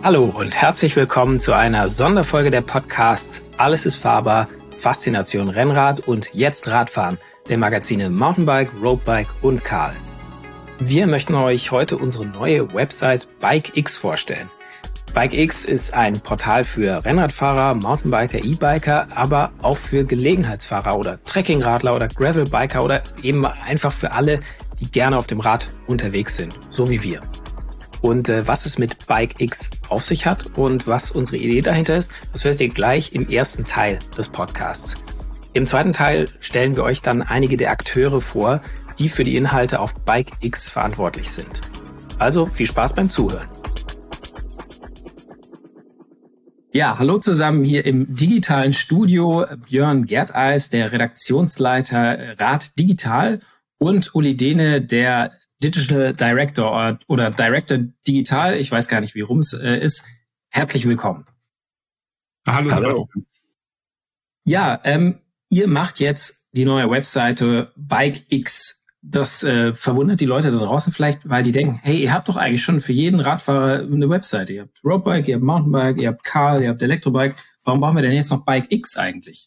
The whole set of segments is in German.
Hallo und herzlich willkommen zu einer Sonderfolge der Podcasts Alles ist fahrbar, Faszination Rennrad und Jetzt Radfahren, der Magazine Mountainbike, Roadbike und Karl. Wir möchten euch heute unsere neue Website BikeX vorstellen. BikeX ist ein Portal für Rennradfahrer, Mountainbiker, E-Biker, aber auch für Gelegenheitsfahrer oder Trekkingradler oder Gravelbiker oder eben einfach für alle, die gerne auf dem Rad unterwegs sind, so wie wir. Und was es mit BikeX auf sich hat und was unsere Idee dahinter ist, das hört ihr gleich im ersten Teil des Podcasts. Im zweiten Teil stellen wir euch dann einige der Akteure vor, die für die Inhalte auf BikeX verantwortlich sind. Also viel Spaß beim Zuhören. Ja, hallo zusammen hier im digitalen Studio. Björn Gerteis, der Redaktionsleiter Rad Digital, und Uli Dehne, der Digital Director oder Director Digital, ich weiß gar nicht, wie rum es ist. Herzlich willkommen. Hallo. Sebastian. Ja, ihr macht jetzt die neue Webseite BikeX. Das verwundert die Leute da draußen vielleicht, weil die denken, hey, ihr habt doch eigentlich schon für jeden Radfahrer eine Webseite. Ihr habt Roadbike, ihr habt Mountainbike, ihr habt Karl, ihr habt Elektrobike. Warum brauchen wir denn jetzt noch BikeX eigentlich?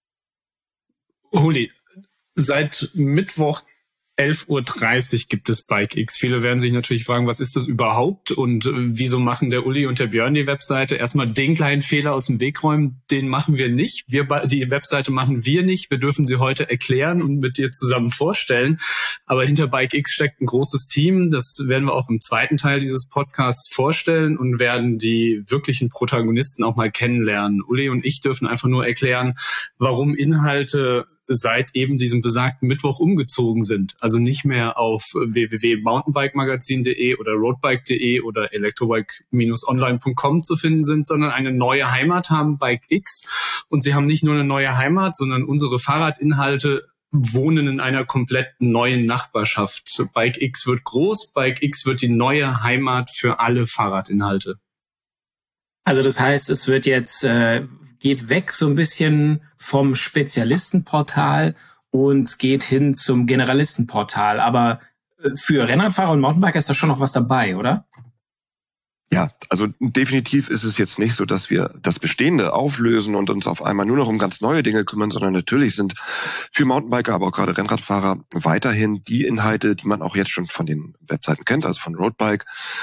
Uli, seit Mittwoch 11:30 Uhr gibt es BikeX. Viele werden sich natürlich fragen, was ist das überhaupt und wieso machen der Uli und der Björn die Webseite? Erstmal den kleinen Fehler aus dem Weg räumen, den machen wir nicht. Die Webseite machen wir nicht. Wir dürfen sie heute erklären und mit dir zusammen vorstellen. Aber hinter BikeX steckt ein großes Team. Das werden wir auch im zweiten Teil dieses Podcasts vorstellen und werden die wirklichen Protagonisten auch mal kennenlernen. Uli und ich dürfen einfach nur erklären, warum Inhalte seit eben diesem besagten Mittwoch umgezogen sind. Also nicht mehr auf www.mountainbikemagazin.de oder roadbike.de oder elektrobike-online.com zu finden sind, sondern eine neue Heimat haben, BikeX. Und sie haben nicht nur eine neue Heimat, sondern unsere Fahrradinhalte wohnen in einer komplett neuen Nachbarschaft. BikeX wird groß, BikeX wird die neue Heimat für alle Fahrradinhalte. Also das heißt, es wird jetzt geht weg so ein bisschen vom Spezialistenportal und geht hin zum Generalistenportal. Aber für Rennradfahrer und Mountainbiker ist da schon noch was dabei, oder? Ja, also definitiv ist es jetzt nicht so, dass wir das Bestehende auflösen und uns auf einmal nur noch um ganz neue Dinge kümmern, sondern natürlich sind für Mountainbiker, aber auch gerade Rennradfahrer weiterhin die Inhalte, die man auch jetzt schon von den Webseiten kennt, also von Roadbike.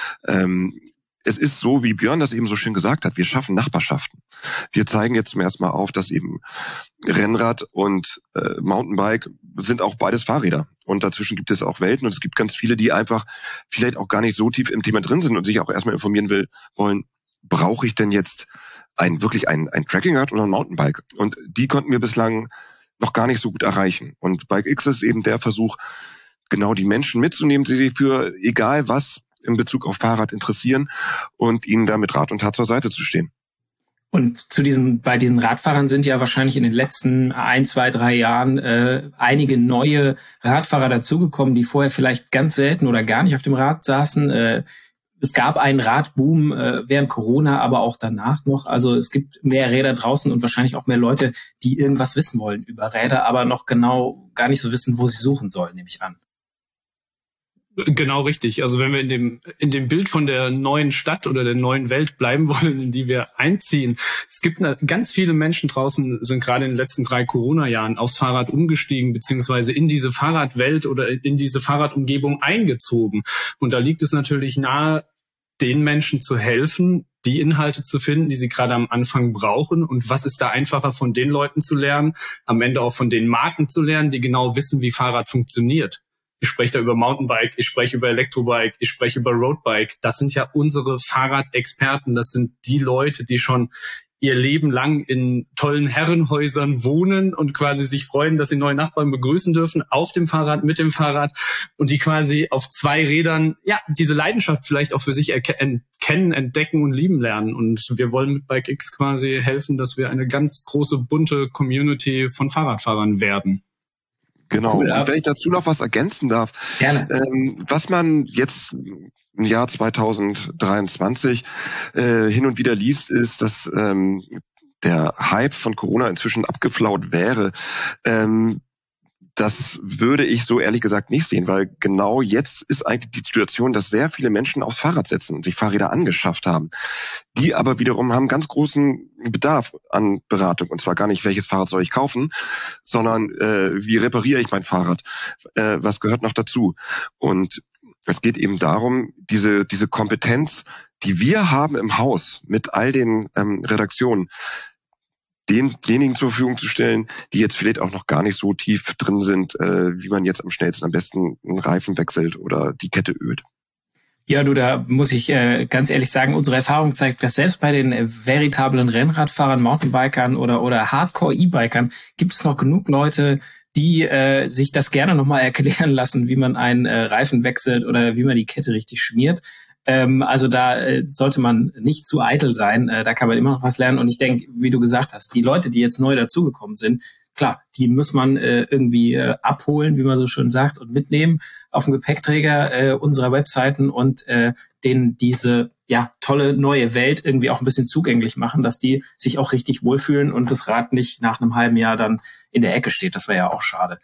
Es ist so, wie Björn das eben so schön gesagt hat, wir schaffen Nachbarschaften. Wir zeigen jetzt zum ersten Mal auf, dass eben Rennrad und Mountainbike sind auch beides Fahrräder. Und dazwischen gibt es auch Welten und es gibt ganz viele, die einfach vielleicht auch gar nicht so tief im Thema drin sind und sich auch erstmal informieren wollen, brauche ich denn jetzt wirklich ein Trekkingrad oder ein Mountainbike? Und die konnten wir bislang noch gar nicht so gut erreichen. Und BikeX ist eben der Versuch, genau die Menschen mitzunehmen, die sich für egal was in Bezug auf Fahrrad interessieren und ihnen da mit Rat und Tat zur Seite zu stehen. Und bei diesen Radfahrern sind ja wahrscheinlich in den letzten 1, 2, 3 Jahren einige neue Radfahrer dazugekommen, die vorher vielleicht ganz selten oder gar nicht auf dem Rad saßen. Es gab einen Radboom während Corona, aber auch danach noch. Also es gibt mehr Räder draußen und wahrscheinlich auch mehr Leute, die irgendwas wissen wollen über Räder, aber noch genau gar nicht so wissen, wo sie suchen sollen, nehme ich an. Genau richtig. Also wenn wir in dem Bild von der neuen Stadt oder der neuen Welt bleiben wollen, in die wir einziehen. Es gibt ganz viele Menschen draußen, sind gerade in den letzten 3 Corona-Jahren aufs Fahrrad umgestiegen, beziehungsweise in diese Fahrradwelt oder in diese Fahrradumgebung eingezogen. Und da liegt es natürlich nahe, den Menschen zu helfen, die Inhalte zu finden, die sie gerade am Anfang brauchen. Und was ist da einfacher, von den Leuten zu lernen, am Ende auch von den Marken zu lernen, die genau wissen, wie Fahrrad funktioniert. Ich spreche da über Mountainbike, ich spreche über Elektrobike, ich spreche über Roadbike. Das sind ja unsere Fahrradexperten. Das sind die Leute, die schon ihr Leben lang in tollen Herrenhäusern wohnen und quasi sich freuen, dass sie neue Nachbarn begrüßen dürfen, auf dem Fahrrad, mit dem Fahrrad, und die quasi auf 2 Rädern, ja, diese Leidenschaft vielleicht auch für sich kennen, entdecken und lieben lernen. Und wir wollen mit BikeX quasi helfen, dass wir eine ganz große, bunte Community von Fahrradfahrern werden. Genau. Cool, und wenn ich dazu noch was ergänzen darf, gerne. Was man jetzt im Jahr 2023 hin und wieder liest, ist, dass der Hype von Corona inzwischen abgeflaut wäre. Das würde ich so ehrlich gesagt nicht sehen, weil genau jetzt ist eigentlich die Situation, dass sehr viele Menschen aufs Fahrrad setzen und sich Fahrräder angeschafft haben. Die aber wiederum haben ganz großen Bedarf an Beratung. Und zwar gar nicht, welches Fahrrad soll ich kaufen, sondern wie repariere ich mein Fahrrad? Was gehört noch dazu? Und es geht eben darum, diese Kompetenz, die wir haben im Haus mit all den Redaktionen, denjenigen zur Verfügung zu stellen, die jetzt vielleicht auch noch gar nicht so tief drin sind, wie man jetzt am schnellsten am besten einen Reifen wechselt oder die Kette ölt. Ja, du, da muss ich ganz ehrlich sagen, unsere Erfahrung zeigt, dass selbst bei den veritablen Rennradfahrern, Mountainbikern oder Hardcore-E-Bikern gibt es noch genug Leute, die sich das gerne nochmal erklären lassen, wie man einen Reifen wechselt oder wie man die Kette richtig schmiert. Also da sollte man nicht zu eitel sein. Da kann man immer noch was lernen. Und ich denke, wie du gesagt hast, die Leute, die jetzt neu dazugekommen sind, klar, die muss man irgendwie abholen, wie man so schön sagt, und mitnehmen auf dem Gepäckträger unserer Webseiten und denen diese tolle neue Welt irgendwie auch ein bisschen zugänglich machen, dass die sich auch richtig wohlfühlen und das Rad nicht nach einem halben Jahr dann in der Ecke steht. Das wäre ja auch schade.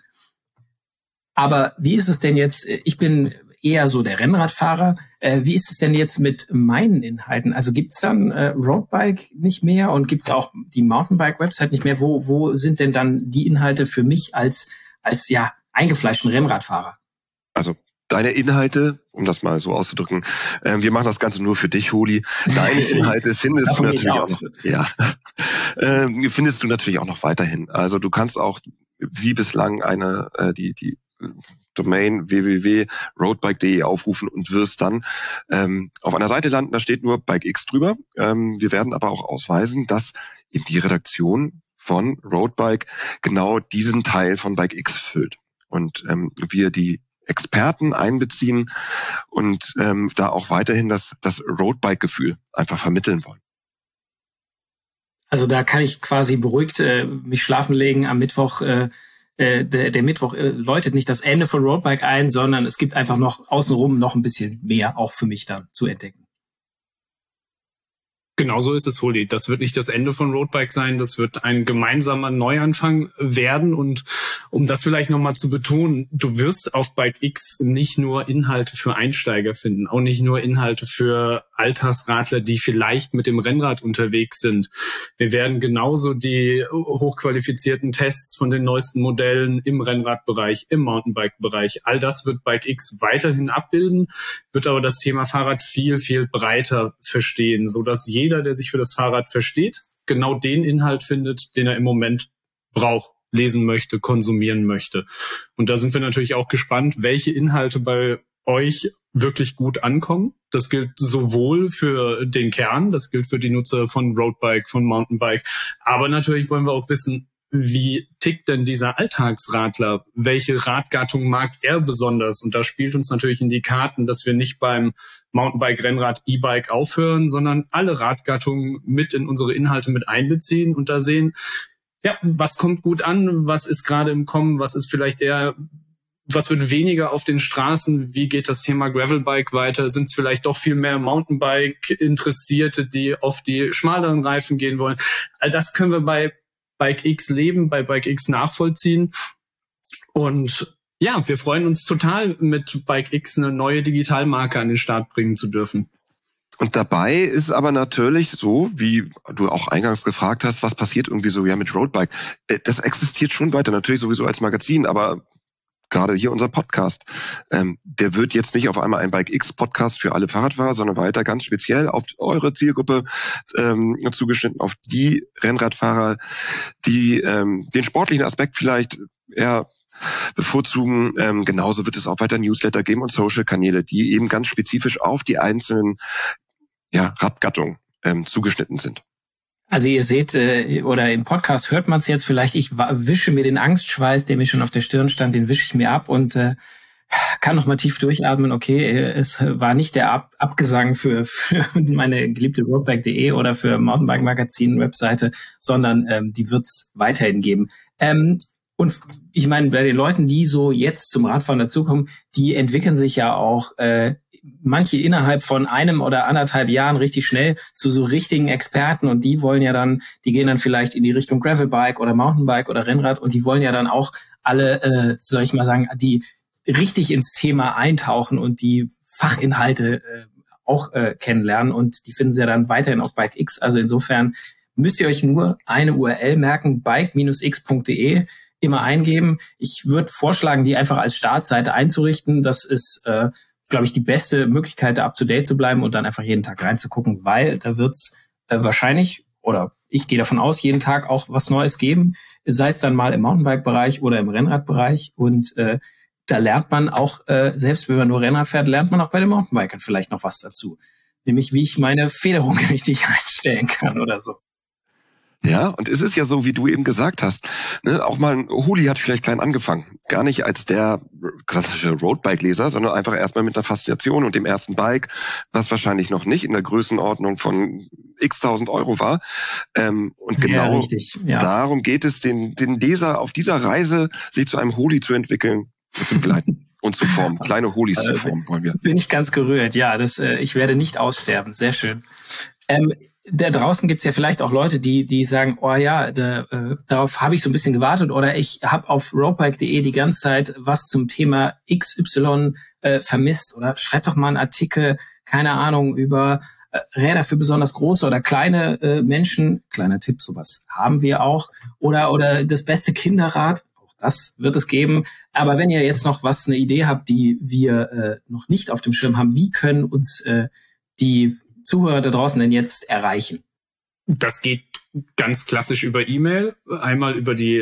Aber wie ist es denn jetzt? Ich bin eher so der Rennradfahrer. Wie ist es denn jetzt mit meinen Inhalten? Also gibt's dann Roadbike nicht mehr und gibt's auch die Mountainbike-Website nicht mehr? Wo sind denn dann die Inhalte für mich als eingefleischten Rennradfahrer? Also deine Inhalte, um das mal so auszudrücken, wir machen das Ganze nur für dich, Holi. Deine Inhalte findest du natürlich auch noch. Ja, findest du natürlich auch noch weiterhin. Also du kannst auch wie bislang die Domain www.roadbike.de aufrufen und wirst dann auf einer Seite landen, da steht nur BikeX drüber. Wir werden aber auch ausweisen, dass eben die Redaktion von Roadbike genau diesen Teil von BikeX füllt. Und wir die Experten einbeziehen und da auch weiterhin das Roadbike-Gefühl einfach vermitteln wollen. Also da kann ich quasi beruhigt mich schlafen legen am Mittwoch. Der Mittwoch läutet nicht das Ende von Roadbike ein, sondern es gibt einfach noch außenrum noch ein bisschen mehr auch für mich dann zu entdecken. Genau so ist es, Holi. Das wird nicht das Ende von Roadbike sein, das wird ein gemeinsamer Neuanfang werden. Und um das vielleicht nochmal zu betonen, du wirst auf BikeX nicht nur Inhalte für Einsteiger finden, auch nicht nur Inhalte für Alltagsradler, die vielleicht mit dem Rennrad unterwegs sind. Wir werden genauso die hochqualifizierten Tests von den neuesten Modellen im Rennradbereich, im Mountainbike-Bereich, all das wird BikeX weiterhin abbilden, wird aber das Thema Fahrrad viel, viel breiter verstehen, sodass jeder, der sich für das Fahrrad versteht, genau den Inhalt findet, den er im Moment braucht, lesen möchte, konsumieren möchte. Und da sind wir natürlich auch gespannt, welche Inhalte bei euch wirklich gut ankommen. Das gilt sowohl für den Kern, das gilt für die Nutzer von Roadbike, von Mountainbike, aber natürlich wollen wir auch wissen, wie tickt denn dieser Alltagsradler? Welche Radgattung mag er besonders? Und da spielt uns natürlich in die Karten, dass wir nicht beim Mountainbike, Rennrad, E-Bike aufhören, sondern alle Radgattungen mit in unsere Inhalte mit einbeziehen und da sehen, was kommt gut an, was ist gerade im Kommen, was ist vielleicht eher, was wird weniger auf den Straßen, wie geht das Thema Gravelbike weiter, sind es vielleicht doch viel mehr Mountainbike-Interessierte, die auf die schmaleren Reifen gehen wollen. All das können wir bei BikeX leben, bei BikeX nachvollziehen. Und wir freuen uns total, mit BikeX eine neue Digitalmarke an den Start bringen zu dürfen. Und dabei ist aber natürlich so, wie du auch eingangs gefragt hast, was passiert irgendwie so mit Roadbike. Das existiert schon weiter, natürlich sowieso als Magazin, aber gerade hier unser Podcast, der wird jetzt nicht auf einmal ein BikeX-Podcast für alle Fahrradfahrer, sondern weiter ganz speziell auf eure Zielgruppe zugeschnitten, auf die Rennradfahrer, die den sportlichen Aspekt vielleicht eher bevorzugen. Genauso wird es auch weiter Newsletter geben und Social-Kanäle, die eben ganz spezifisch auf die einzelnen Radgattungen zugeschnitten sind. Also ihr seht, oder im Podcast hört man es jetzt vielleicht, ich wische mir den Angstschweiß, der mir schon auf der Stirn stand, den wische ich mir ab und kann noch mal tief durchatmen. Okay, es war nicht der Abgesang für meine geliebte roadbike.de oder für Mountainbike-Magazin-Webseite, sondern die wird's weiterhin geben. Und ich meine, bei den Leuten, die so jetzt zum Radfahren dazukommen, die entwickeln sich ja auch manche innerhalb von 1 oder 1,5 Jahren richtig schnell zu so richtigen Experten und die gehen dann vielleicht in die Richtung Gravelbike oder Mountainbike oder Rennrad und die wollen ja dann auch alle, soll ich mal sagen, die richtig ins Thema eintauchen und die Fachinhalte auch kennenlernen. Und die finden Sie ja dann weiterhin auf BikeX. Also insofern müsst ihr euch nur eine URL merken, bike-x.de, immer eingeben. Ich würde vorschlagen, die einfach als Startseite einzurichten. Das ist, glaube ich, die beste Möglichkeit, da up-to-date zu bleiben und dann einfach jeden Tag reinzugucken, weil da wird's wahrscheinlich, oder ich gehe davon aus, jeden Tag auch was Neues geben, sei es dann mal im Mountainbike-Bereich oder im Rennradbereich. Und da lernt man auch, selbst wenn man nur Rennrad fährt, lernt man auch bei den Mountainbikern vielleicht noch was dazu. Nämlich, wie ich meine Federung richtig einstellen kann oder so. Ja, und es ist ja so, wie du eben gesagt hast, ne, auch mal ein Huli hat vielleicht klein angefangen. Gar nicht als der klassische Roadbike-Leser, sondern einfach erstmal mit einer Faszination und dem ersten Bike, was wahrscheinlich noch nicht in der Größenordnung von x-tausend Euro war. Und sehr genau richtig, ja. Darum geht es, den Leser auf dieser Reise, sich zu einem Huli zu entwickeln, zu begleiten und zu formen. Kleine Hulis zu formen, wollen wir. Bin ich ganz gerührt, ja. Ich werde nicht aussterben. Sehr schön. Da draußen gibt's ja vielleicht auch Leute, die sagen, oh ja, darauf habe ich so ein bisschen gewartet, oder ich habe auf roadbike.de die ganze Zeit was zum Thema XY vermisst, oder schreibt doch mal einen Artikel, keine Ahnung, über Räder für besonders große oder kleine Menschen. Kleiner Tipp, sowas haben wir auch. Oder das beste Kinderrad, auch das wird es geben. Aber wenn ihr jetzt noch eine Idee habt, die wir noch nicht auf dem Schirm haben, wie können uns die Zuhörer da draußen denn jetzt erreichen? Das geht ganz klassisch über E-Mail, einmal über die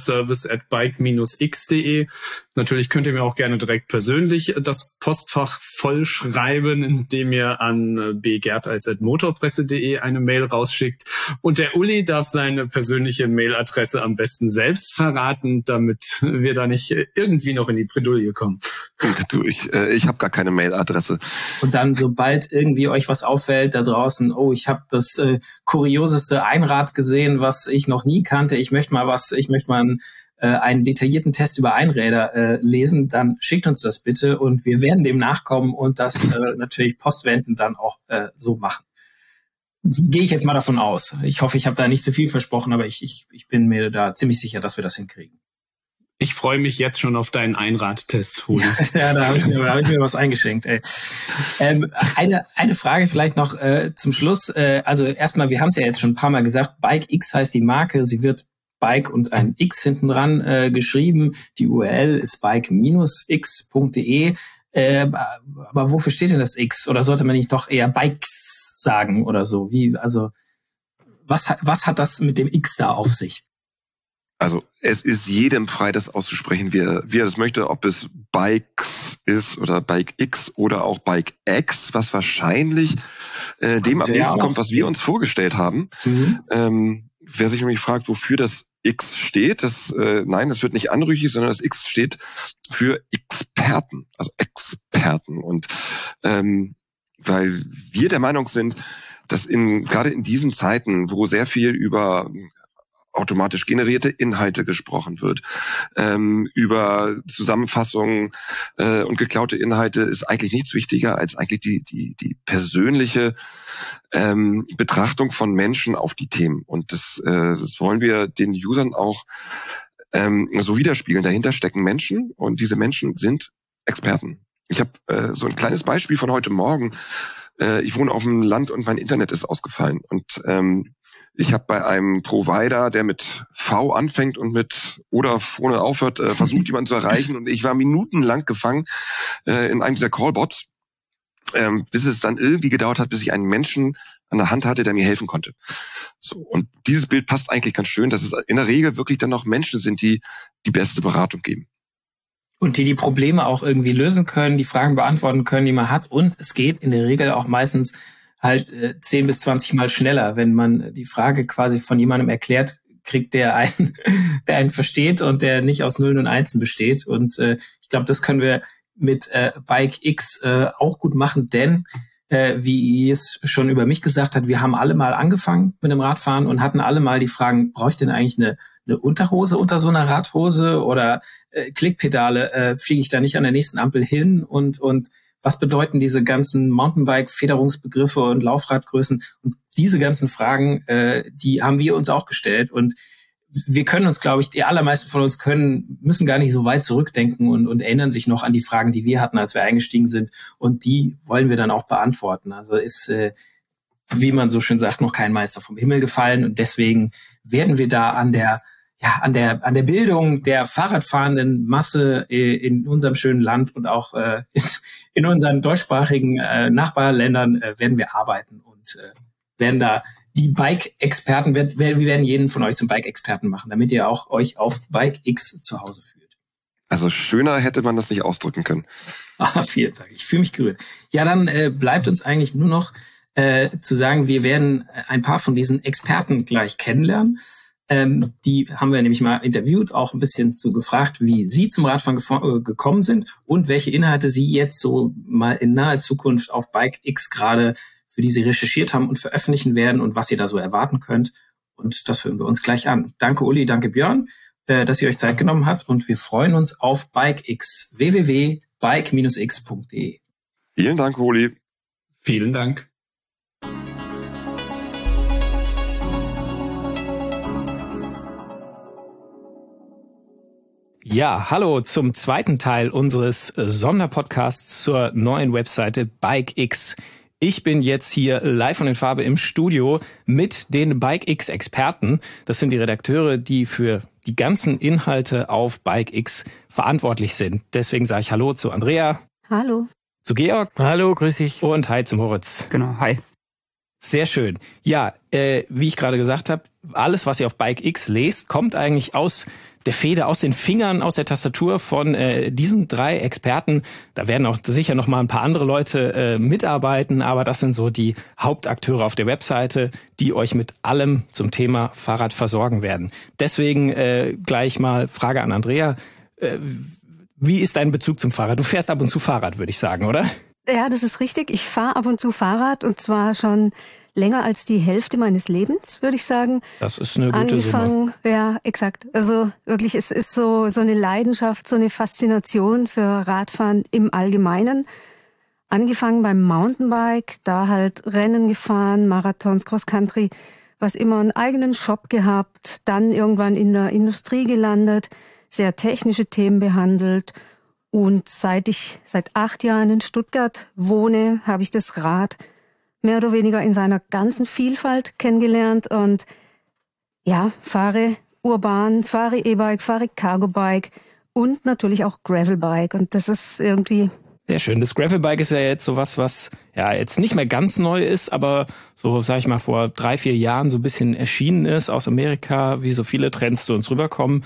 leserservice@bike-x.de. Natürlich könnt ihr mir auch gerne direkt persönlich das Postfach vollschreiben, indem ihr an bgert@motorpresse.de eine Mail rausschickt. Und der Uli darf seine persönliche Mailadresse am besten selbst verraten, damit wir da nicht irgendwie noch in die Bredouille kommen. Du, ich habe gar keine Mailadresse. Und dann, sobald irgendwie euch was auffällt da draußen, oh, ich habe das kurioseste Einrad gesehen, was ich noch nie kannte, ich möchte mal einen detaillierten Test über Einräder lesen, dann schickt uns das bitte und wir werden dem nachkommen und das natürlich postwendend dann auch so machen. Gehe ich jetzt mal davon aus. Ich hoffe, ich habe da nicht zu viel versprochen, aber ich bin mir da ziemlich sicher, dass wir das hinkriegen. Ich freue mich jetzt schon auf deinen Einradtest, Huli. Ja, da habe ich mir was eingeschenkt. Ey. Eine Frage vielleicht noch zum Schluss. Also erstmal, wir haben es ja jetzt schon ein paar Mal gesagt, BikeX heißt die Marke. Sie wird Bike und ein X hinten dran geschrieben. Die URL ist bike-x.de. Aber wofür steht denn das X? Oder sollte man nicht doch eher Bikes sagen oder so? Was hat das mit dem X da auf sich? Also es ist jedem frei, das auszusprechen, wie er das möchte, ob es Bikes ist oder Bike X oder auch Bike X, was wahrscheinlich dem am nächsten kommt, was wir uns vorgestellt haben. Mhm. Wer sich nämlich fragt, wofür das X steht, nein, das wird nicht anrüchig, sondern das X steht für Experten, also Experten. Und weil wir der Meinung sind, dass gerade in diesen Zeiten, wo sehr viel über automatisch generierte Inhalte gesprochen wird, über Zusammenfassungen und geklaute Inhalte ist eigentlich nichts wichtiger als eigentlich die persönliche Betrachtung von Menschen auf die Themen. Und das wollen wir den Usern auch so widerspiegeln. Dahinter stecken Menschen und diese Menschen sind Experten. Ich habe so ein kleines Beispiel von heute Morgen. Ich wohne auf dem Land und mein Internet ist ausgefallen und ich habe bei einem Provider, der mit V anfängt und mit oder vorne aufhört, versucht, jemanden zu erreichen. Und ich war minutenlang gefangen in einem dieser Callbots, bis es dann irgendwie gedauert hat, bis ich einen Menschen an der Hand hatte, der mir helfen konnte. So, und dieses Bild passt eigentlich ganz schön, dass es in der Regel wirklich dann noch Menschen sind, die die beste Beratung geben. Und die Probleme auch irgendwie lösen können, die Fragen beantworten können, die man hat. Und es geht in der Regel auch meistens halt 10 bis 20 Mal schneller, wenn man die Frage quasi von jemandem erklärt kriegt, der einen versteht und der nicht aus Nullen und Einsen besteht. Und ich glaube, das können wir mit BikeX auch gut machen, denn wie es schon über mich gesagt hat, wir haben alle mal angefangen mit dem Radfahren und hatten alle mal die Fragen, brauche ich denn eigentlich eine Unterhose unter so einer Radhose oder Klickpedale, fliege ich da nicht an der nächsten Ampel hin und was bedeuten diese ganzen Mountainbike-Federungsbegriffe und Laufradgrößen? Und diese ganzen Fragen, die haben wir uns auch gestellt. Und wir können uns, glaube ich, die allermeisten von uns müssen gar nicht so weit zurückdenken und erinnern sich noch an die Fragen, die wir hatten, als wir eingestiegen sind. Und die wollen wir dann auch beantworten. Also ist, wie man so schön sagt, noch kein Meister vom Himmel gefallen. Und deswegen werden wir da an der Bildung der Fahrradfahrenden Masse in unserem schönen Land und auch in unseren deutschsprachigen Nachbarländern werden wir arbeiten und werden da die Bike-Experten, wir werden jeden von euch zum Bike-Experten machen, damit ihr auch euch auf Bike X zu Hause fühlt. Also schöner hätte man das nicht ausdrücken können. Vielen Dank, ich fühle mich gerührt. Ja, dann bleibt uns eigentlich nur noch zu sagen, wir werden ein paar von diesen Experten gleich kennenlernen. Die haben wir nämlich mal interviewt, auch ein bisschen so gefragt, wie sie zum Radfahren gekommen sind und welche Inhalte sie jetzt so mal in naher Zukunft auf Bike X gerade, für die sie recherchiert haben und veröffentlichen werden und was ihr da so erwarten könnt. Und das hören wir uns gleich an. Danke Uli, danke Björn, dass ihr euch Zeit genommen habt und wir freuen uns auf Bike X, www.bike-x.de. Vielen Dank, Uli. Vielen Dank. Ja, hallo zum zweiten Teil unseres Sonderpodcasts zur neuen Webseite Bike X. Ich bin jetzt hier live und in Farbe im Studio mit den Bike X-Experten. Das sind die Redakteure, die für die ganzen Inhalte auf Bike X verantwortlich sind. Deswegen sage ich Hallo zu Andrea. Hallo. Zu Georg. Hallo, grüß dich. Und hi zum Moritz. Genau, hi. Sehr schön. Ja, wie ich gerade gesagt habe, alles, was ihr auf Bike X lest, kommt eigentlich aus der Feder, aus den Fingern, aus der Tastatur von diesen 3 Experten. Da werden auch sicher noch mal ein paar andere Leute mitarbeiten, aber das sind so die Hauptakteure auf der Webseite, die euch mit allem zum Thema Fahrrad versorgen werden. Deswegen gleich mal Frage an Andrea. Wie ist dein Bezug zum Fahrrad? Du fährst ab und zu Fahrrad, würde ich sagen, oder? Ja, das ist richtig. Ich fahre ab und zu Fahrrad und zwar schon länger als die Hälfte meines Lebens, würde ich sagen. Das ist eine gute Summe. Ja, exakt. Also wirklich, es ist so eine Leidenschaft, so eine Faszination für Radfahren im Allgemeinen. Angefangen beim Mountainbike, da halt Rennen gefahren, Marathons, Cross-Country, was immer einen eigenen Shop gehabt, dann irgendwann in der Industrie gelandet, sehr technische Themen behandelt. Und seit 8 Jahren in Stuttgart wohne, habe ich das Rad mehr oder weniger in seiner ganzen Vielfalt kennengelernt und ja, fahre urban, fahre E-Bike, fahre Cargo-Bike und natürlich auch Gravelbike und das ist irgendwie... Sehr schön. Das Gravelbike ist ja jetzt sowas, was ja jetzt nicht mehr ganz neu ist, aber so, sag ich mal, vor 3-4 Jahren so ein bisschen erschienen ist aus Amerika, wie so viele Trends zu uns rüberkommen.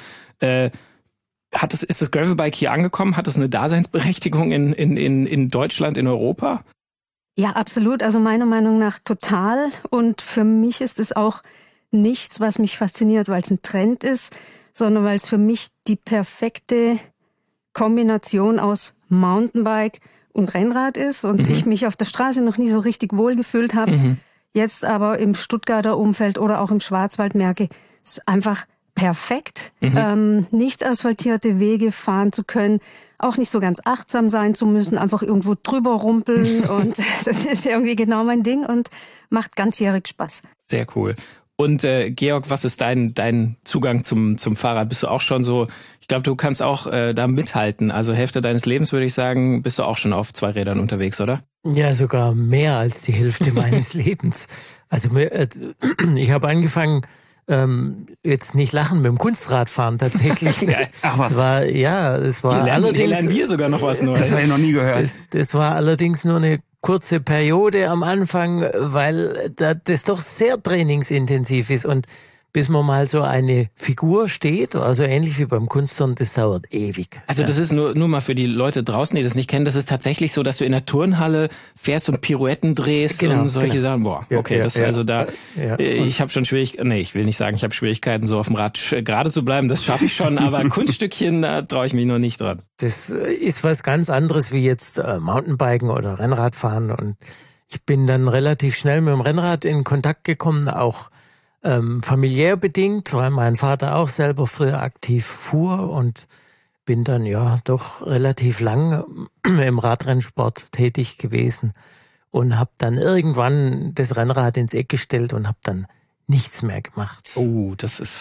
Ist das Gravelbike hier angekommen? Hat es eine Daseinsberechtigung in Deutschland, in Europa? Ja, absolut. Also meiner Meinung nach total. Und für mich ist es auch nichts, was mich fasziniert, weil es ein Trend ist, sondern weil es für mich die perfekte Kombination aus Mountainbike und Rennrad ist und ich mich auf der Straße noch nie so richtig wohl gefühlt habe. Jetzt aber im Stuttgarter Umfeld oder auch im Schwarzwald merke, es ist einfach perfekt, nicht asphaltierte Wege fahren zu können, auch nicht so ganz achtsam sein zu müssen, einfach irgendwo drüber rumpeln und das ist irgendwie genau mein Ding und macht ganzjährig Spaß. Sehr cool. Und Georg, was ist dein Zugang zum Fahrrad? Bist du auch schon so, ich glaube, du kannst auch da mithalten, also Hälfte deines Lebens würde ich sagen, bist du auch schon auf 2 Rädern unterwegs, oder? Ja, sogar mehr als die Hälfte meines Lebens. Also ich habe angefangen, jetzt nicht lachen, mit dem Kunstradfahren tatsächlich. Ach was. Es war allerdings... lernen wir sogar noch was Neues. Das habe ich noch nie gehört. Das war allerdings nur eine kurze Periode am Anfang, weil das doch sehr trainingsintensiv ist und bis man mal so eine Figur steht, also ähnlich wie beim Kunstturnen, das dauert ewig. Also das ist nur mal für die Leute draußen, die das nicht kennen, das ist tatsächlich so, dass du in der Turnhalle fährst und Pirouetten drehst und solche Sachen. Boah, okay, das ist also da, ich habe schon Schwierigkeiten, ich will nicht sagen, ich habe Schwierigkeiten, so auf dem Rad gerade zu bleiben, das schaffe ich schon, aber ein Kunststückchen, da traue ich mich noch nicht dran. Das ist was ganz anderes wie jetzt Mountainbiken oder Rennradfahren und ich bin dann relativ schnell mit dem Rennrad in Kontakt gekommen, auch familiär bedingt, weil mein Vater auch selber früher aktiv fuhr und bin dann ja doch relativ lang im Radrennsport tätig gewesen und habe dann irgendwann das Rennrad ins Eck gestellt und habe dann nichts mehr gemacht. Oh, das ist...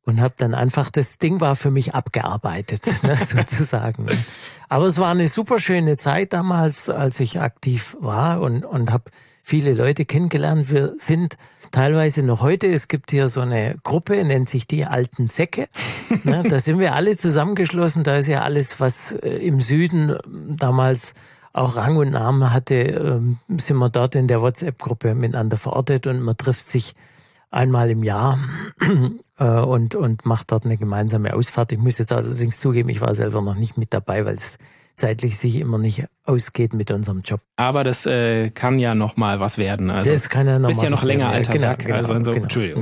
und habe dann einfach, das Ding war für mich abgearbeitet, ne, sozusagen. Aber es war eine super schöne Zeit damals, als ich aktiv war und habe viele Leute kennengelernt. Wir sind teilweise noch heute, es gibt hier so eine Gruppe, nennt sich die Alten Säcke. Ne, da sind wir alle zusammengeschlossen, da ist ja alles, was im Süden damals auch Rang und Namen hatte, sind wir dort in der WhatsApp-Gruppe miteinander verortet und man trifft sich einmal im Jahr und macht dort eine gemeinsame Ausfahrt. Ich muss jetzt allerdings zugeben, ich war selber noch nicht mit dabei, weil es zeitlich sich immer nicht ausgeht mit unserem Job. Aber das kann ja noch mal was werden. Also, das kann ja noch bist mal ja noch länger werden. alter Sack. Genau. Entschuldigung.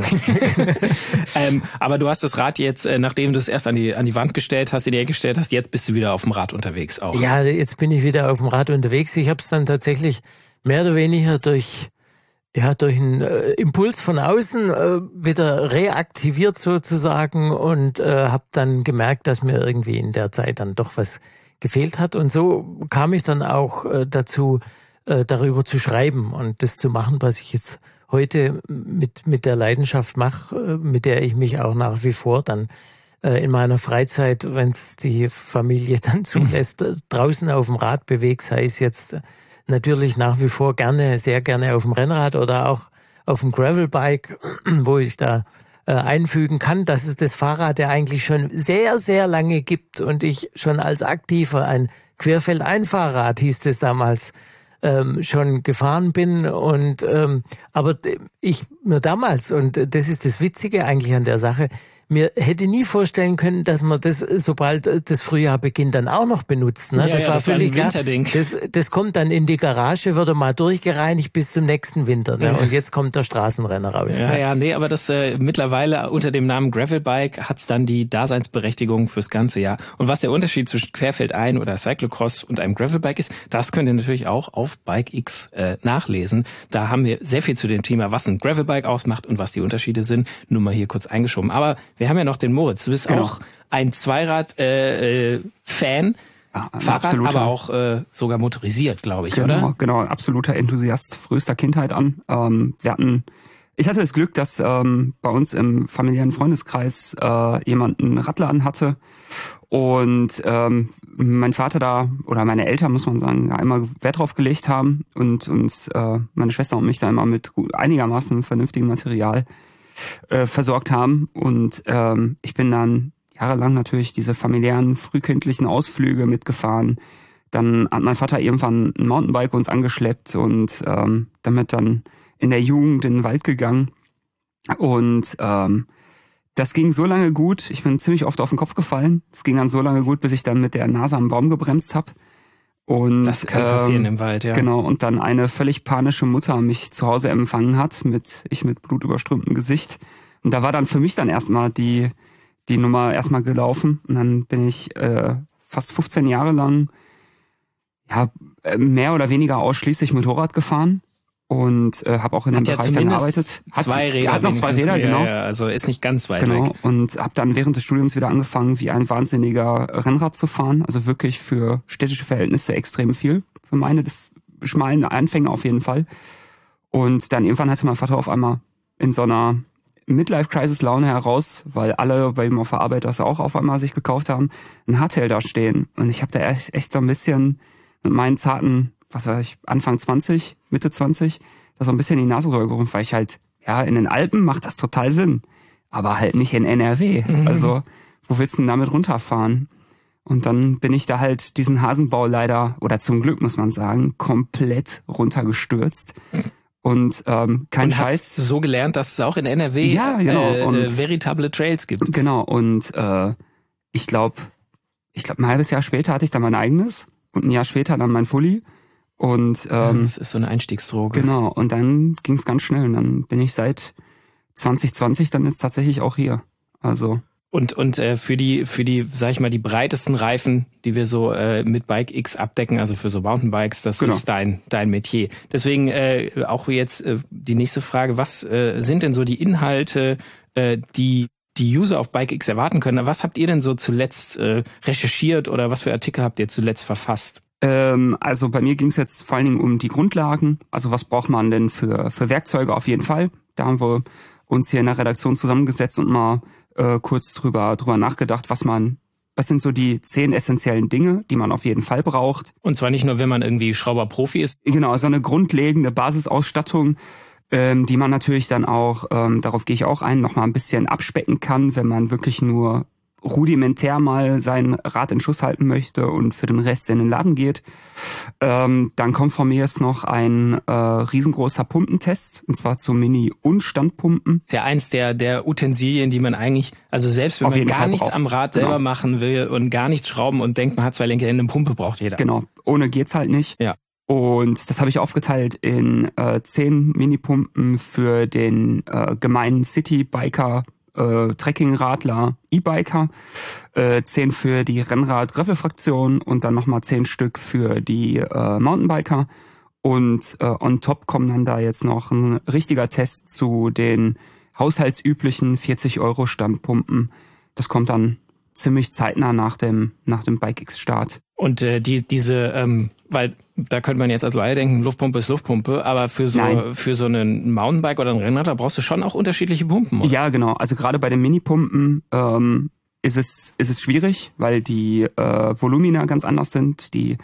Aber du hast das Rad jetzt, nachdem du es erst an die Wand gestellt hast, in die Ecke gestellt hast, jetzt bist du wieder auf dem Rad unterwegs auch. Ja, jetzt bin ich wieder auf dem Rad unterwegs. Ich habe es dann tatsächlich mehr oder weniger durch einen Impuls von außen wieder reaktiviert sozusagen und habe dann gemerkt, dass mir irgendwie in der Zeit dann doch was gefehlt hat. Und so kam ich dann auch dazu, darüber zu schreiben und das zu machen, was ich jetzt heute mit der Leidenschaft mache, mit der ich mich auch nach wie vor dann in meiner Freizeit, wenn es die Familie dann zulässt, draußen auf dem Rad bewege, sei es jetzt natürlich nach wie vor sehr gerne auf dem Rennrad oder auch auf dem Gravelbike, wo ich da einfügen kann, dass es das Fahrrad ja eigentlich schon sehr, sehr lange gibt und ich schon als Aktiver ein Querfeldeinfahrrad, hieß es damals, schon gefahren bin und aber ich mir damals, und das ist das Witzige eigentlich an der Sache, mir hätte nie vorstellen können, dass man das, sobald das Frühjahr beginnt, dann auch noch benutzt. Ne? Ja, das war völlig klar. Winterding. Das kommt dann in die Garage, wird mal durchgereinigt bis zum nächsten Winter. Ne? Ja. Und jetzt kommt der Straßenrenner raus. Ja, nee, aber das mittlerweile unter dem Namen Gravelbike hat's dann die Daseinsberechtigung fürs ganze Jahr. Und was der Unterschied zwischen Querfeldein oder Cyclocross und einem Gravelbike ist, das könnt ihr natürlich auch auf BikeX nachlesen. Da haben wir sehr viel zu dem Thema, was ein Gravelbike ausmacht und was die Unterschiede sind. Nur mal hier kurz eingeschoben. Aber wir haben ja noch den Moritz. Du bist auch ein Zweirad-Fan. Fahrrad, absoluter, aber auch sogar motorisiert, glaube ich, oder? Genau, absoluter Enthusiast frühester Kindheit an. Ich hatte das Glück, dass bei uns im familiären Freundeskreis jemand einen Radladen hatte und mein Vater da, oder meine Eltern, muss man sagen, einmal Wert drauf gelegt haben und uns, meine Schwester und mich da immer mit einigermaßen vernünftigem Material versorgt haben. Und ich bin dann jahrelang natürlich diese familiären, frühkindlichen Ausflüge mitgefahren. Dann hat mein Vater irgendwann ein Mountainbike uns angeschleppt und damit dann in der Jugend in den Wald gegangen. Und das ging so lange gut, ich bin ziemlich oft auf den Kopf gefallen. Es ging dann so lange gut, bis ich dann mit der Nase am Baum gebremst habe. Und das kann passieren im Wald, ja. Genau, und dann eine völlig panische Mutter mich zu Hause empfangen hat, mit blutüberströmtem Gesicht. Und da war dann für mich dann erstmal die Nummer erstmal gelaufen. Und dann bin ich fast 15 Jahre lang mehr oder weniger ausschließlich Motorrad gefahren. Und habe auch in dem Bereich dann gearbeitet. Hat noch zwei Räder, genau. Ja, also ist nicht ganz weit weg. Genau, und habe dann während des Studiums wieder angefangen, wie ein wahnsinniger Rennrad zu fahren. Also wirklich für städtische Verhältnisse extrem viel. Für meine schmalen Anfänge auf jeden Fall. Und dann irgendwann hatte mein Vater auf einmal in so einer Midlife-Crisis-Laune heraus, weil alle bei ihm auf der Arbeit das auch auf einmal sich gekauft haben, ein Hardtail da stehen. Und ich habe da echt so ein bisschen mit meinen zarten, Anfang 20, Mitte 20, da so ein bisschen in die Nase gerührt, weil ich halt, in den Alpen macht das total Sinn, aber halt nicht in NRW. Also, wo willst du denn damit runterfahren? Und dann bin ich da halt diesen Hasenbau leider, oder zum Glück muss man sagen, komplett runtergestürzt. Und kein Scheiß. Hast du so gelernt, dass es auch in NRW veritable Trails gibt. Genau, und ich glaube, ein halbes Jahr später hatte ich dann mein eigenes und ein Jahr später dann mein Fully. Und das ist so eine Einstiegsdroge. Genau, und dann ging es ganz schnell. Und dann bin ich seit 2020 dann jetzt tatsächlich auch hier. Also. Und für die, sag ich mal, die breitesten Reifen, die wir so mit BikeX abdecken, also für so Mountainbikes, das ist dein Metier. Deswegen auch jetzt die nächste Frage, was sind denn so die Inhalte, die User auf BikeX erwarten können? Was habt ihr denn so zuletzt recherchiert oder was für Artikel habt ihr zuletzt verfasst? Also bei mir ging es jetzt vor allen Dingen um die Grundlagen. Also was braucht man denn für Werkzeuge auf jeden Fall? Da haben wir uns hier in der Redaktion zusammengesetzt und mal kurz drüber nachgedacht, was sind so die 10 essentiellen Dinge, die man auf jeden Fall braucht. Und zwar nicht nur, wenn man irgendwie Schrauber-Profi ist. Genau, also eine grundlegende Basisausstattung, die man natürlich dann auch, darauf gehe ich auch ein, noch mal ein bisschen abspecken kann, wenn man wirklich nur rudimentär mal sein Rad in Schuss halten möchte und für den Rest in den Laden geht. Dann kommt von mir jetzt noch ein riesengroßer Pumpentest, und zwar zu Mini- und Standpumpen. Ist ja eins der Utensilien, die man eigentlich, also selbst wenn man gar nichts am Rad selber machen will und gar nichts schrauben und denkt, man hat 2 Lenkerhände, eine Pumpe braucht jeder. Genau, ohne geht's halt nicht. Ja. Und das habe ich aufgeteilt in 10 Mini-Pumpen für den gemeinen City-Biker, Trekkingradler, E-Biker, 10 für die Rennrad-Gravel-Fraktion und dann nochmal 10 Stück für die Mountainbiker. Und on top kommen dann da jetzt noch ein richtiger Test zu den haushaltsüblichen 40 € Standpumpen. Das kommt dann ziemlich zeitnah nach dem Bike-X-Start. Und diese, weil da könnte man jetzt als Laie denken, Luftpumpe ist Luftpumpe, aber für so einen Mountainbike oder ein Rennrad, da brauchst du schon auch unterschiedliche Pumpen, oder? Ja, genau. Also gerade bei den Mini-Pumpen ist es schwierig, weil die Volumina ganz anders sind. Die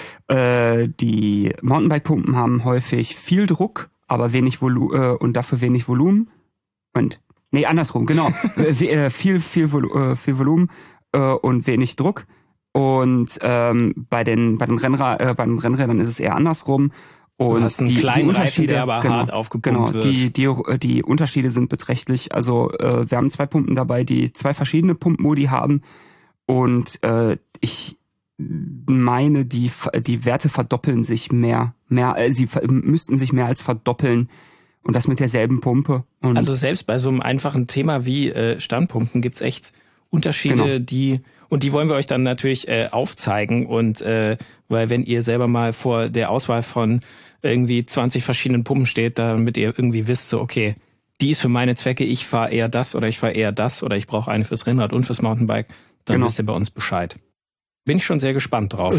Mountainbike-Pumpen haben häufig viel Druck, aber wenig und dafür wenig Volumen. Andersrum, genau. viel Volumen und wenig Druck. Und bei den Rennrädern ist es eher andersrum. Und du hast einen kleinen Reifen, der aber hart aufgepumpt wird. Die Unterschiede sind beträchtlich. Also wir haben 2 Pumpen dabei, die 2 verschiedene Pumpmodi haben. Und ich meine, die Werte verdoppeln sich mehr. Sie müssten sich mehr als verdoppeln. Und das mit derselben Pumpe. Und also selbst bei so einem einfachen Thema wie Standpumpen gibt's echt Unterschiede, genau. Die wollen wir euch dann natürlich aufzeigen. Und weil wenn ihr selber mal vor der Auswahl von irgendwie 20 verschiedenen Pumpen steht, damit ihr irgendwie wisst, so okay, die ist für meine Zwecke, ich fahre eher das oder ich fahre eher das oder ich brauche eine fürs Rennrad und fürs Mountainbike, dann wisst ihr bei uns Bescheid. Bin ich schon sehr gespannt drauf.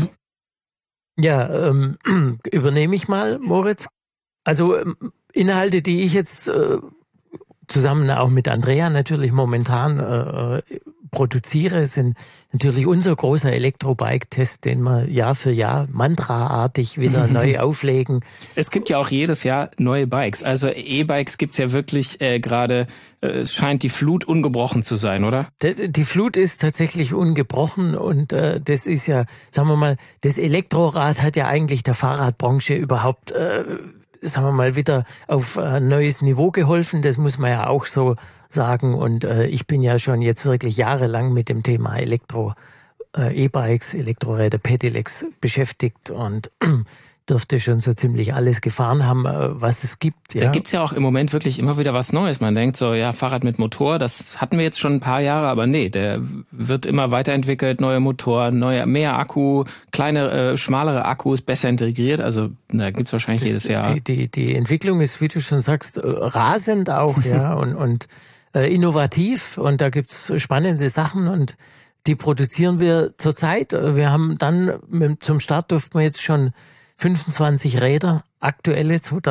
Ja, übernehme ich mal, Moritz. Also Inhalte, die ich jetzt zusammen auch mit Andrea natürlich momentan produziere, sind natürlich unser großer Elektrobike-Test, den wir Jahr für Jahr mantraartig wieder neu auflegen. Es gibt ja auch jedes Jahr neue Bikes. Also E-Bikes gibt's ja wirklich gerade, es scheint die Flut ungebrochen zu sein, oder? Die Flut ist tatsächlich ungebrochen und das ist ja, sagen wir mal, das Elektrorad hat ja eigentlich der Fahrradbranche überhaupt sagen wir mal, wieder auf ein neues Niveau geholfen. Das muss man ja auch so sagen. Und ich bin ja schon jetzt wirklich jahrelang mit dem Thema E-Bikes, Elektroräder, Pedelecs beschäftigt und dürfte schon so ziemlich alles gefahren haben, was es gibt. Ja. Da gibt's ja auch im Moment wirklich immer wieder was Neues. Man denkt so, ja, Fahrrad mit Motor, das hatten wir jetzt schon ein paar Jahre, aber nee, der wird immer weiterentwickelt, neue Motoren, mehr Akku, kleine, schmalere Akkus, besser integriert. Also da gibt's wahrscheinlich jedes Jahr. Die Entwicklung ist, wie du schon sagst, rasend auch, ja, und innovativ. Und da gibt's spannende Sachen und die produzieren wir zurzeit. Wir haben dann zum Start durften wir jetzt schon 25 Räder, aktuelle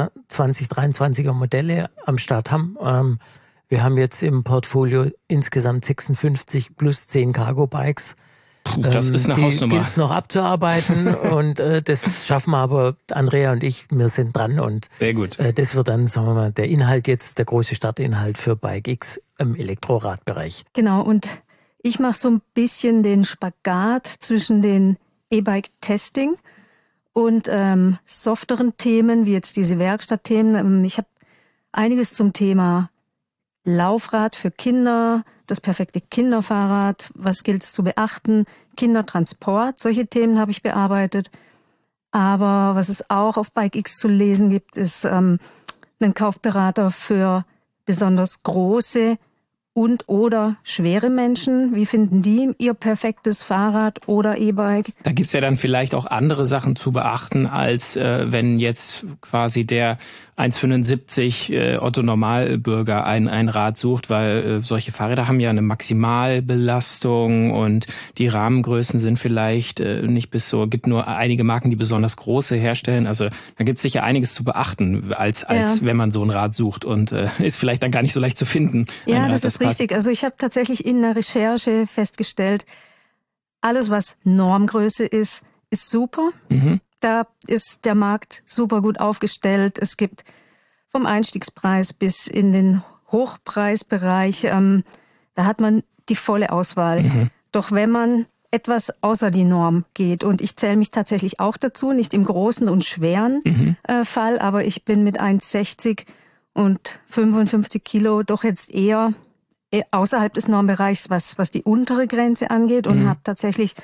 2023er Modelle am Start haben. Wir haben jetzt im Portfolio insgesamt 56 plus 10 Cargo-Bikes. Das ist eine Hausnummer. Die gilt's noch abzuarbeiten und das schaffen wir aber, Andrea und ich, wir sind dran und sehr gut. Das wird dann, sagen wir mal, der Inhalt jetzt, der große Startinhalt für Bike X im Elektroradbereich. Genau, und ich mache so ein bisschen den Spagat zwischen den E-Bike-Testing und softeren Themen, wie jetzt diese Werkstattthemen. Ich habe einiges zum Thema Laufrad für Kinder, das perfekte Kinderfahrrad, was gilt es zu beachten, Kindertransport, solche Themen habe ich bearbeitet. Aber was es auch auf Bike X zu lesen gibt, ist ein Kaufberater für besonders große und oder schwere Menschen. Wie finden die ihr perfektes Fahrrad oder E-Bike? Da gibt's ja dann vielleicht auch andere Sachen zu beachten, als wenn jetzt quasi der 1,75 Otto-Normalbürger ein Rad sucht, weil solche Fahrräder haben ja eine Maximalbelastung und die Rahmengrößen sind vielleicht nicht bis so, gibt nur einige Marken, die besonders große herstellen. Also da gibt's sicher einiges zu beachten, als wenn man so ein Rad sucht und ist vielleicht dann gar nicht so leicht zu finden. Ja, das ist richtig. Also ich habe tatsächlich in der Recherche festgestellt, alles was Normgröße ist super. Mhm. Da ist der Markt super gut aufgestellt. Es gibt vom Einstiegspreis bis in den Hochpreisbereich, da hat man die volle Auswahl. Mhm. Doch wenn man etwas außer die Norm geht, und ich zähle mich tatsächlich auch dazu, nicht im großen und schweren Fall, aber ich bin mit 1,60 und 55 Kilo doch jetzt eher außerhalb des Normbereichs, was die untere Grenze angeht, und habe tatsächlich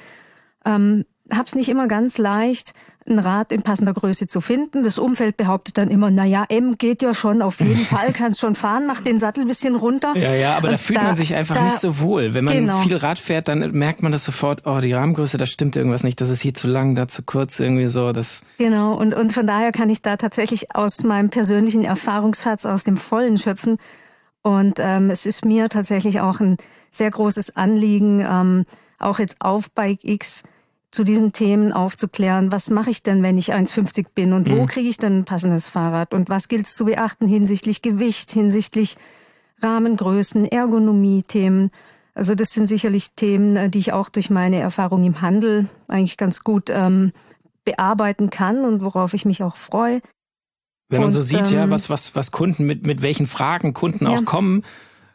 hab's nicht immer ganz leicht, ein Rad in passender Größe zu finden. Das Umfeld behauptet dann immer, M geht ja schon, auf jeden Fall, kannst schon fahren, mach den Sattel ein bisschen runter. Ja, aber da fühlt man sich einfach nicht so wohl. Wenn man viel Rad fährt, dann merkt man das sofort, die Rahmengröße, da stimmt irgendwas nicht, das ist hier zu lang, da zu kurz, irgendwie so. Genau, und von daher kann ich da tatsächlich aus meinem persönlichen Erfahrungsschatz aus dem Vollen schöpfen. Und es ist mir tatsächlich auch ein sehr großes Anliegen, auch jetzt auf Bike X zu diesen Themen aufzuklären. Was mache ich denn, wenn ich 1,50 bin, und wo kriege ich denn ein passendes Fahrrad, und was gilt es zu beachten hinsichtlich Gewicht, hinsichtlich Rahmengrößen, Ergonomie-Themen. Also das sind sicherlich Themen, die ich auch durch meine Erfahrung im Handel eigentlich ganz gut bearbeiten kann und worauf ich mich auch freue. Wenn man so sieht, was Kunden, mit welchen Fragen Kunden auch kommen,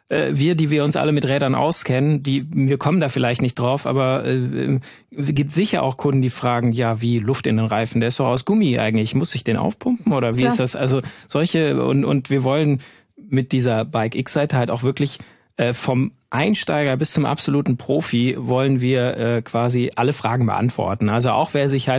die wir uns alle mit Rädern auskennen, wir kommen da vielleicht nicht drauf, aber gibt sicher auch Kunden, die fragen, wie Luft in den Reifen, der ist doch aus Gummi eigentlich, muss ich den aufpumpen oder wie ist das? Also solche, und wir wollen mit dieser Bike X-Seite halt auch wirklich vom Einsteiger bis zum absoluten Profi wollen wir quasi alle Fragen beantworten. Also auch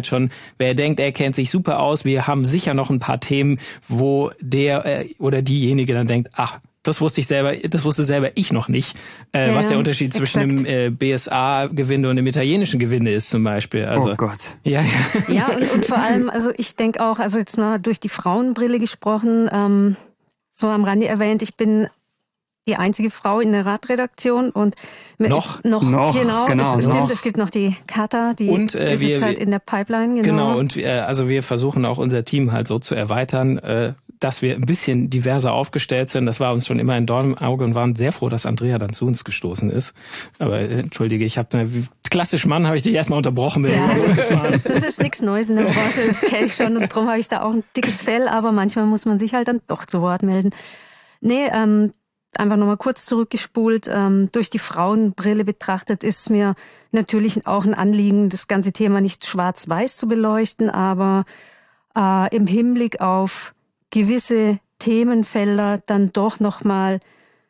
wer denkt, er kennt sich super aus, wir haben sicher noch ein paar Themen, wo der oder diejenige dann denkt, das wusste selber ich noch nicht, was der Unterschied zwischen einem BSA-Gewinde und einem italienischen Gewinde ist zum Beispiel. Also, oh Gott. Ja, und vor allem, also ich denke auch, also jetzt mal durch die Frauenbrille gesprochen, so am Rande erwähnt, ich bin die einzige Frau in der Radredaktion und noch genau, das stimmt, noch. Es gibt noch die Kata, die ist jetzt halt in der Pipeline. Genau, und wir versuchen auch unser Team halt so zu erweitern, dass wir ein bisschen diverser aufgestellt sind. Das war uns schon immer ein Dorn im Auge und waren sehr froh, dass Andrea dann zu uns gestoßen ist. Aber entschuldige, klassisch Mann, habe ich dich erstmal unterbrochen. Das ist nichts Neues in der Branche, das kenne ich schon, und darum habe ich da auch ein dickes Fell, aber manchmal muss man sich halt dann doch zu Wort melden. Nee, einfach nochmal kurz zurückgespult, durch die Frauenbrille betrachtet ist mir natürlich auch ein Anliegen, das ganze Thema nicht schwarz-weiß zu beleuchten, aber im Hinblick auf gewisse Themenfelder dann doch nochmal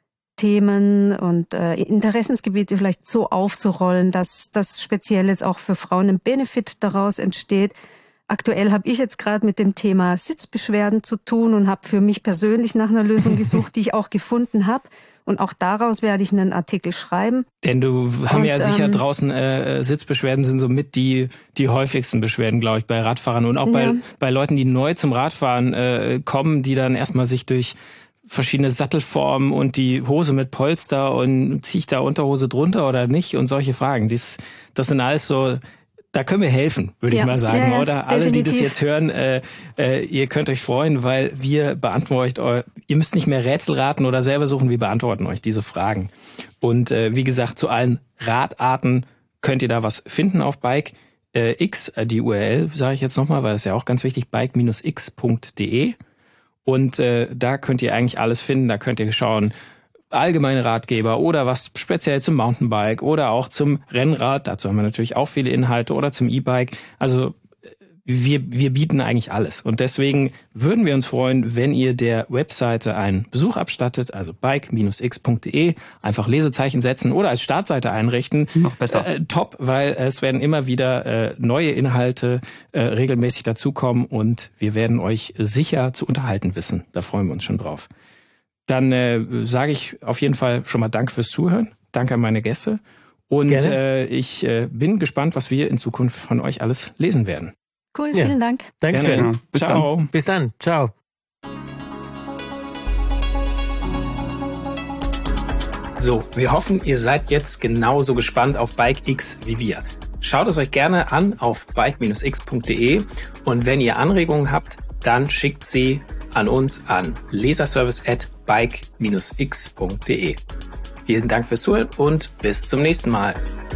Themen und Interessensgebiete vielleicht so aufzurollen, dass das speziell jetzt auch für Frauen ein Benefit daraus entsteht. Aktuell habe ich jetzt gerade mit dem Thema Sitzbeschwerden zu tun und habe für mich persönlich nach einer Lösung gesucht, die ich auch gefunden habe. Und auch daraus werde ich einen Artikel schreiben. Denn haben ja sicher draußen, Sitzbeschwerden sind somit die häufigsten Beschwerden, glaube ich, bei Radfahrern. Und auch bei Leuten, die neu zum Radfahren kommen, die dann erstmal sich durch verschiedene Sattelformen und die Hose mit Polster und ziehe ich da Unterhose drunter oder nicht und solche Fragen. Das sind alles so... Da können wir helfen, würde ich mal sagen, oder? Alle, die das jetzt hören, ihr könnt euch freuen, weil wir beantworten euch, ihr müsst nicht mehr Rätsel raten oder selber suchen, wir beantworten euch diese Fragen. Und wie gesagt, zu allen Radarten könnt ihr da was finden auf Bike X, die URL sage ich jetzt nochmal, weil es ja auch ganz wichtig, bike-x.de. Und da könnt ihr eigentlich alles finden, da könnt ihr schauen, allgemeine Ratgeber oder was speziell zum Mountainbike oder auch zum Rennrad. Dazu haben wir natürlich auch viele Inhalte oder zum E-Bike. Also wir bieten eigentlich alles. Und deswegen würden wir uns freuen, wenn ihr der Webseite einen Besuch abstattet, also bike-x.de, einfach Lesezeichen setzen oder als Startseite einrichten. Noch besser. Top, weil es werden immer wieder neue Inhalte regelmäßig dazukommen und wir werden euch sicher zu unterhalten wissen. Da freuen wir uns schon drauf. dann sage ich auf jeden Fall schon mal Dank fürs Zuhören. Danke an meine Gäste. Und ich bin gespannt, was wir in Zukunft von euch alles lesen werden. Cool, vielen Dank. Dankeschön. Ja, Ciao. Bis dann. Ciao. So, wir hoffen, ihr seid jetzt genauso gespannt auf Bike X wie wir. Schaut es euch gerne an auf bike-x.de und wenn ihr Anregungen habt, dann schickt sie an uns an leserservice@bike-x.de. Vielen Dank fürs Zuhören und bis zum nächsten Mal.